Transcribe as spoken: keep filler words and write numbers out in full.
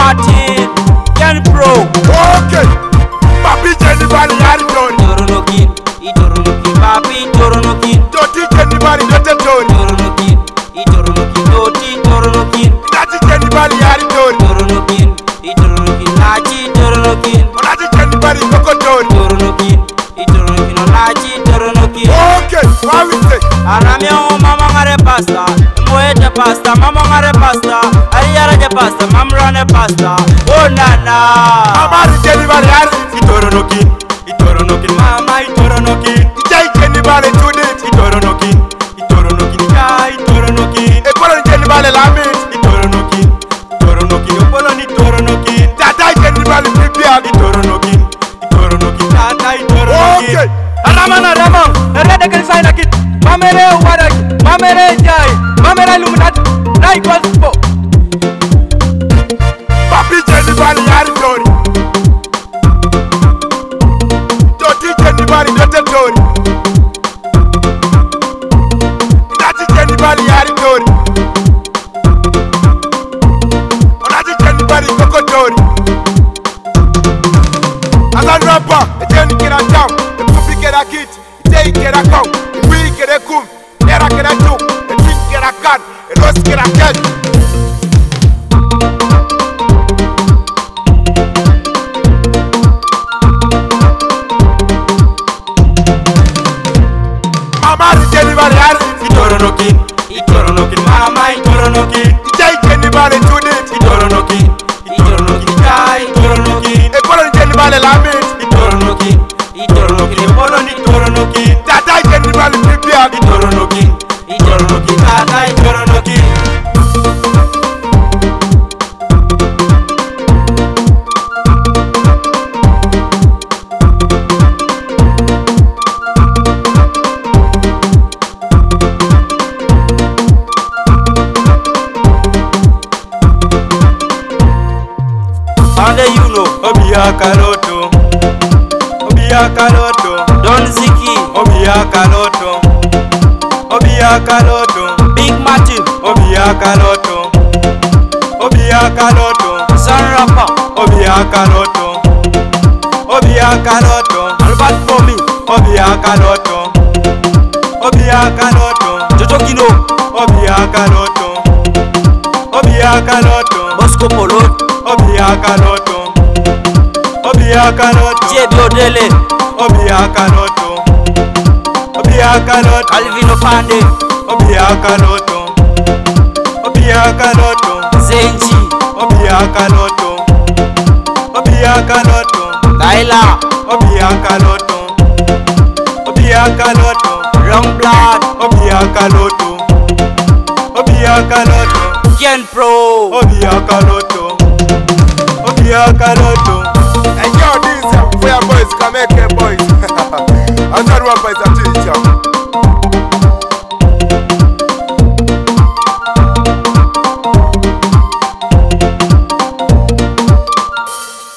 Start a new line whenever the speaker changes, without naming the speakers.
Martin, Ken Pro.
Okay. Papi Jenny Bali yari tori.
Toronokin, Itoronokin, Papi Toronokin.
Doti Jenny Bali yote tori.
Toronokin, Itoronokin, Doti Toronokin.
Nati Jenny Bali yari tori.
Toronokin, Itoronokin, Nachi Toronokin.
Onati Jenny Bali koko tori.
Toronokin, Itoronokin, Nachi Toronokin.
Okay. What we say?
Aramio mama ngare pasta, moete pasta, mama ngare pasta, ariyara je pasta, mamrane pasta. Oh nana.
Amari Jenny Bali yari.
Itoronokin, Itoronokin, mama Itoronokin,
Ijai Jenny Bali Judith.
Itoronokin, Itoronokin, ya Itoronokin,
Ekolo Jenny Bali Lamit.
Itoronokin, Itoronokin, Opolo ni Itoronokin,
Tata Jenny Bali Pripia.
Itoronokin, Itoronokin, tata Itoronokin.
Okay.
Aramana ramang, narede kan sai nakit, mamere warak, mamere jai, mamere luminat, nai kospo.
Papi Jenny Bali yari tori. Doti Jenny Bali yote tori. Nati Jenny Bali yari tori. Onati Jenny Bali koko tori. Alan rapper, Jenny kera down, Pupi kera kit, Jay kera kong, We kera kum, Era kera tuk, Ting kera kan, Ros kera ken. Amari Jenny Bali yari.
Itoronokin, Itoronokin, mama Itoronokin,
Jay Jenny Bali Judith.
Itoronokin, Itoronokin, ya Itoronokin,
Ekolo Jenny Bali Lamit.
Itoronokin, Itoronokin, Opolo ni Itoronokin,
Tata Jenny Bali Pripia.
Itoronokin, Itoronokin, tata Itoronokin.
Ande you know,
Obia Kaloto, Obia Kaloto,
Don Ziki,
Obia Kaloto, Obia Kaloto,
Big Martin,
Obia Kaloto, Obia Kaloto,
Sun Rapper,
Obia Kaloto, Obia Kaloto,
Albert Fomi,
Obia Kaloto, Obia Kaloto,
Jojo Kino,
Obia Kaloto, Obia Kaloto,
Bosco Polo,
Obia Kaloto, Obia Kaloto,
J B Odele,
Obia Kaloto, Obia Kaloto,
Alvino Pande,
Obia Kaloto, Obia Kaloto,
Zenji,
Obia Kaloto, Obia Kaloto,
Laila,
Obia Kaloto, Obia Kaloto,
Long Blood,
Obia Kaloto, Obia Kaloto,
Ken Pro.
Obia Kaloto, Obia Kaloto.
And yo, these are boys, come make boys. I'm not one boys.